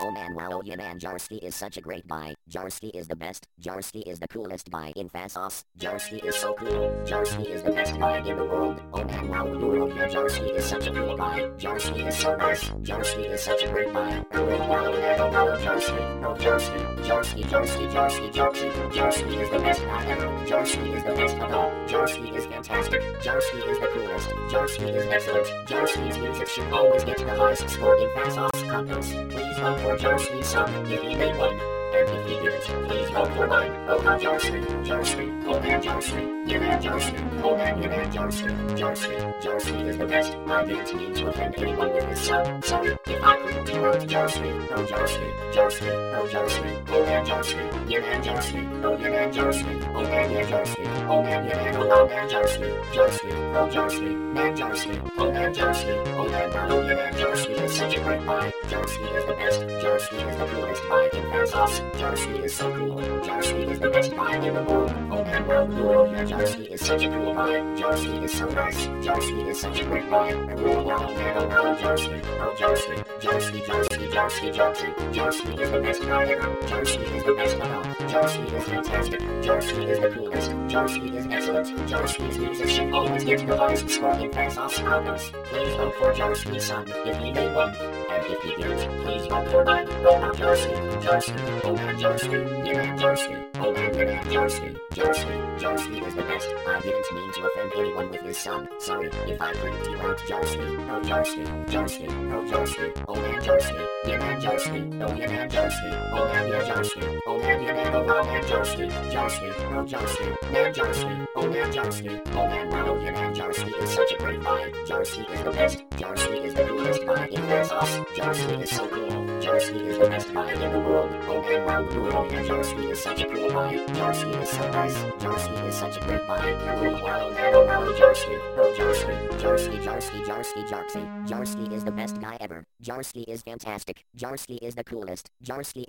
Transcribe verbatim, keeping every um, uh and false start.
Oh man, wow, yeah man, Jarsky is such a great guy. Jarsky is the best. Jarsky is the coolest guy in Fasos. Jarsky is so cool. Jarsky is the best guy in the world. Oh man, wow, Luro, yeah, Jarsky is such a cool guy. Jarsky is so nice. Jarsky is such a great guy. Oh wow, yeah, oh wow, Jarsky. Oh Jarsky, Jarsky, Jarsky, Jarsky, Jarsky. Jarsky is the best guy ever. Jarsky is the best of all. Jarsky is fantastic. Jarsky is the coolest. Jarsky is excellent. Jarsky's music should always get the highest score in Fasos contests. Please vote for Jarsky's song if he made one. And if he didn't, please vote for mine. Oh how Jarsky, Jarsky, oh man Jarsky, yeah man Jarsky, oh man yeah man Jarsky, Jarsky, Jarsky is the best. I didn't mean to offend anyone with this song. Sorry if I couldn't do out Jarsky, oh Jarsky, Jarsky, oh Jarsky, oh man Jarsky, yeah man Jarsky, oh yeah man Jarsky, oh man yeah Jarsky, oh man yeah man oh oh man Jarsky, Jarsky, oh Jarsky, man Jarsky, oh man Jarsky, oh man oh yeah man Jarsky is such a great guy. Jarsky is the best. Jarsky is the coolest guy in Fasos. Jarsky is so cool. Jarsky is the best guy in the world. Oh man, wow, cool. Yeah, Jarsky is such a cool guy. Jarsky is so nice. Jarsky is such a great guy. Oh wow, man, oh wow, Jarsky. Oh Jarsky, Jarsky, Jarsky, Jarsky, Jarsky. Jarsky is the best guy ever. Jarsky is the best of all. Jarsky is fantastic. Jarsky is the coolest. Jarsky is excellent. Jarsky's music should always get the highest score in Fasos albums. Please vote for Jarsky's son if he made one. And if he didn't, please vote for mine. Oh now Jarsky, Jarsky, oh man Jarsky, yeah man Jarsky, oh man yeah man Jarsky, Jarsky, Jarsky is the best. I didn't mean to offend anyone with this song. Sorry if I couldn't do out Jarsky, oh Jarsky, Jarsky, oh Jarsky, oh man Jarsky, yeah man Jarsky, oh yeah man Jarsky, oh man yeah Jarsky, oh man yeah man oh wow man Jarsky, Jarsky, oh Jarsky, man Jarsky, oh man Jarsky, oh man wow yeah man Jarsky is such a great guy. Jarsky is the best. Jarsky is the coolest guy in Fasos. Jarsky is so cool. Jarsky is the best guy in the world. Oh man, wow, cool. Yeah, Jarsky is such a cool guy. Jarsky is so nice. Jarsky is such a great guy. Oh wow, man, oh wow, Jarsky. Oh Jarsky, Jarsky, Jarsky, Jarsky, Jarsky. Jarsky is the best guy ever. Jarsky is fantastic. Jarsky is the coolest. Jarsky